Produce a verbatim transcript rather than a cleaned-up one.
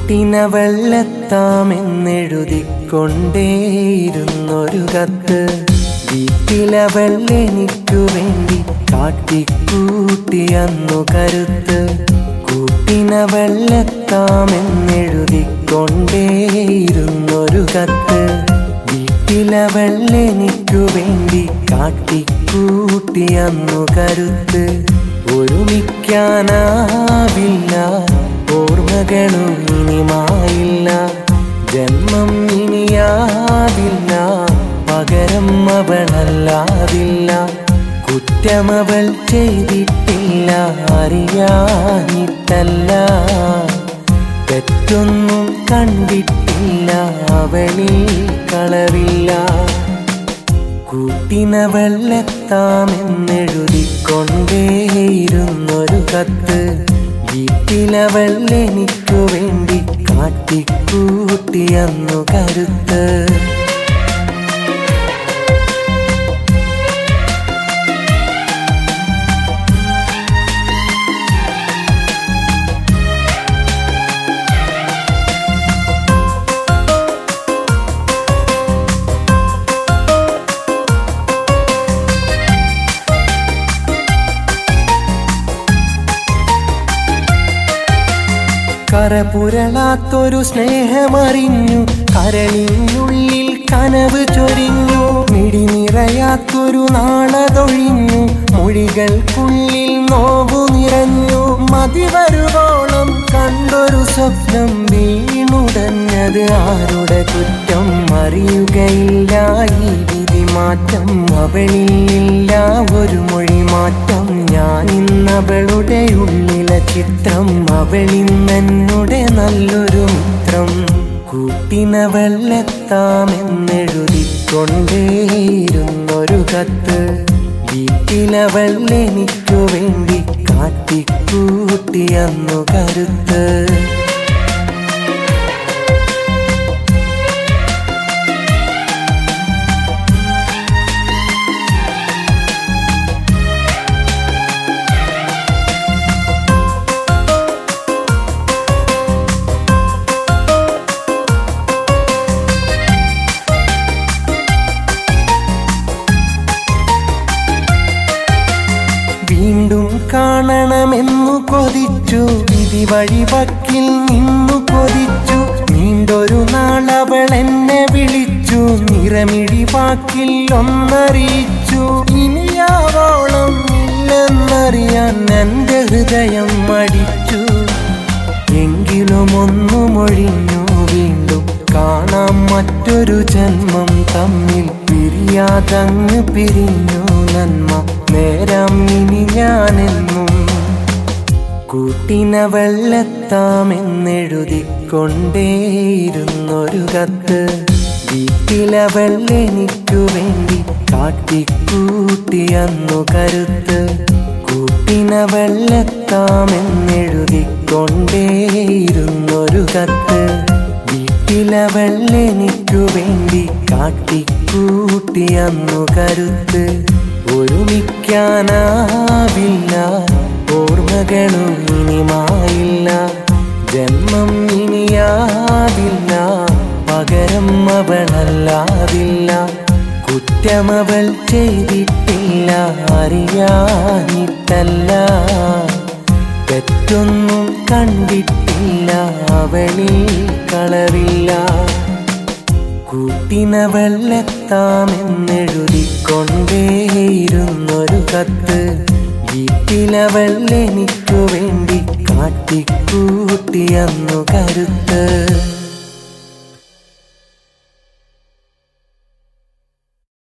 കൂട്ടിനവളെത്താമെന്നെഴുതിക്കൊണ്ടേയിരുന്നൊരു കത്ത് വീട്ടിലവൾ എനിക്കു വേണ്ടി കാട്ടിക്കൂട്ടി അന്നു കരുത്ത്. കൂട്ടിനവളെത്താമെന്നെഴുതിക്കൊണ്ടേയിരുന്നൊരു കത്ത് വീട്ടിലവൾ എനിക്കു വേണ്ടി കാട്ടിക്കൂട്ടി അന്നു കരുത്ത്. ഒരുമിക്കാനാവില്ല, ഓർമ്മകളും ഇനിമായില്ല, ജന്മം ഇനിയാവില്ല, പകരം അവളല്ലാതില്ല. കുറ്റമവൾ ചെയ്തിട്ടില്ല, അറിയാനിട്ടല്ല, തെറ്റൊന്നും കണ്ടിട്ടില്ല, അവളിൽ കളവില്ല. കൂട്ടിനവളെത്താമെന്നെഴുതിക്കൊണ്ടേയിരുന്നൊരു കത്ത് വീട്ടിലവൾ എനിക്കു വേണ്ടി കാട്ടിക്കൂട്ടി അന്നു കരുത്ത്. കരപുരളാത്തൊരു സ്നേഹമറിഞ്ഞു, കരളിനുള്ളിൽ കനവ് ചൊരിഞ്ഞു. മിടി നിറയാത്തൊരു നാളതൊഴിഞ്ഞു, മൊഴികൾക്കുള്ളിൽ നോവു നിറഞ്ഞു. മതിവരുവോളം കണ്ടൊരു സ്വപ്നം വീണുടഞ്ഞത് ആരുടെ കുറ്റം അറിയുകയില്ല. ഈ വിധി മാറ്റം അവളിലില്ല, ഒരു മൊഴി മാറ്റം. ഞാൻ ഇന്നവളുടെ ഉള്ളിലെ ചിത്രം, അവളിന്നെന്നുടെ നല്ലൊരു മിത്രം. കൂട്ടിനവളെത്താമെന്നെഴുതിക്കൊണ്ടേയിരുന്നൊരു കത്ത് വീട്ടിലവൾ എനിക്കു വേണ്ടി കാട്ടിക്കൂട്ടി അന്നു കരുത്ത്. വീണ്ടും കാണണമെന്നു കൊതിച്ചു, വിധി വഴിവക്കിൽ നിന്നു കൊതിച്ചു. നീണ്ടൊരു നാളവൾ എന്നെ വിളിച്ചു, നിറമിഴി വാക്കിൽ ഒന്നറിയിച്ചു. ഇനിയാവോളം ഇല്ലെന്നറിയാൻ എൻ്റെ ഹൃദയം മടിച്ചു. എങ്കിലും ഒന്നു മൊഴിഞ്ഞു, വീണ്ടും കാണാം മറ്റൊരു ജന്മം. തമ്മിൽ പിരിയാതങ്ങ് പിരിഞ്ഞു, നന്മ നേരം ഇനി ഞാനെന്നും. കൂട്ടിനവളെത്താമെന്നെഴുതിക്കൊണ്ടേയിരുന്നൊരു കത്ത് വീട്ടിലവൾ എനിക്കു വേണ്ടി കാട്ടിക്കൂട്ടി അന്നു കരുത്ത്. കൂട്ടിനവളെത്താമെന്നെഴുതിക്കൊണ്ടേയിരുന്നൊരു കത്ത് വീട്ടിലവൾ എനിക്കു വേണ്ടി കാട്ടിക്കൂട്ടി അന്നു കരുത്ത്. ഒരുമിക്കാനാവില്ല, ഓർമ്മകളും ഇനിമായില്ല, ജന്മം ഇനിയാവില്ല, പകരം അവളല്ലാതില്ല. കുറ്റമവൾ ചെയ്തിട്ടില്ല, അറിയാനിട്ടല്ല, തെറ്റൊന്നും കണ്ടിട്ടില്ല, അവളിൽ കളവില്ല. കൂട്ടിനവളെത്താമെന്നെഴുതിക്കൊണ്ടേയിരുന്നൊരു കത്ത് വീട്ടിലവൾ എനിക്കു വേണ്ടി കാട്ടിക്കൂട്ടി അന്നു കരുത്ത്.